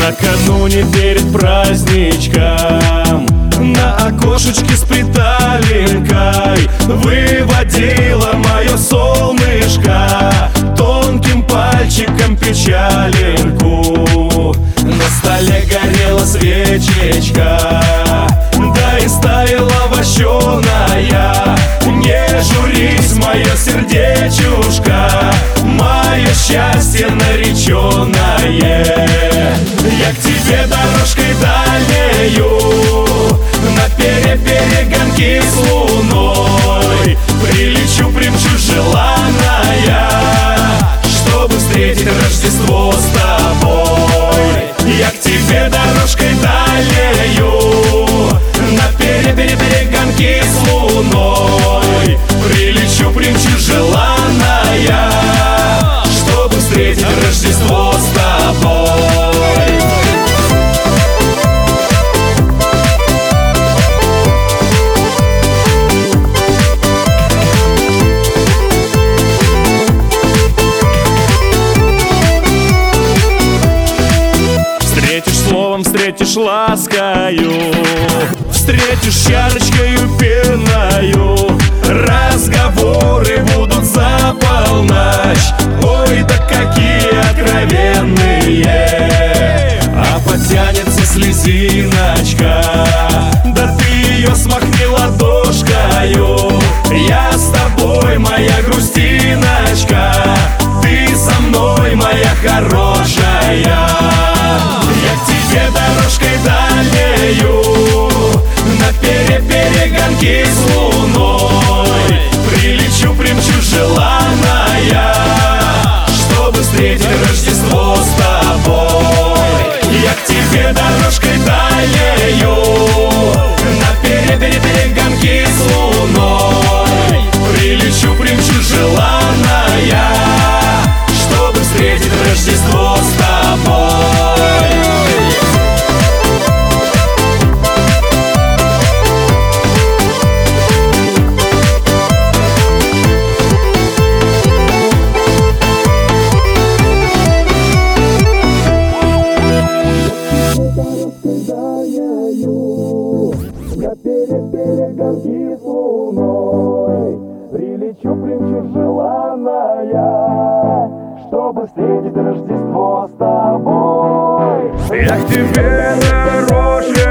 Накануне перед праздничком на окошечке с приталенькой выводила мое солнышко тонким пальчиком печаленьку. На столе горела свечечка, да и стаяла вощеная. Не журись, мое сердечушка, мое счастье нареченное. Я к тебе дорожкой дальнею, на перегонки с луной прилечу, примчу желанная, чтобы встретить Рождество с тобой. Я к тебе дорожкой дальнею, на перегонки с луной прилечу, примчу желанная, чтобы встретить Рождество с тобой. Встретишь словом, встретишь ласкою, встретишь чарочкою пеною. Разговоры будут за полночь, ой, да какие откровенные. А потянется слезиночка, да ты ее смахни ладошкою. Я с тобой, моя грустиночка, ты со мной, моя хорошая. Я к тебе дорожкой дальнею, на перегонки с луной прилечу, примчу желанная, чтобы встретить Рождество с тобой. Я к тебе дорожкой дальнею, на перегонки с луной прилечу, примчу желанная, чтобы встретить Рождество с тобой. На перегонки с луной прилечу, примчу желанная, чтобы встретить Рождество с тобой. Я к тебе дорожкой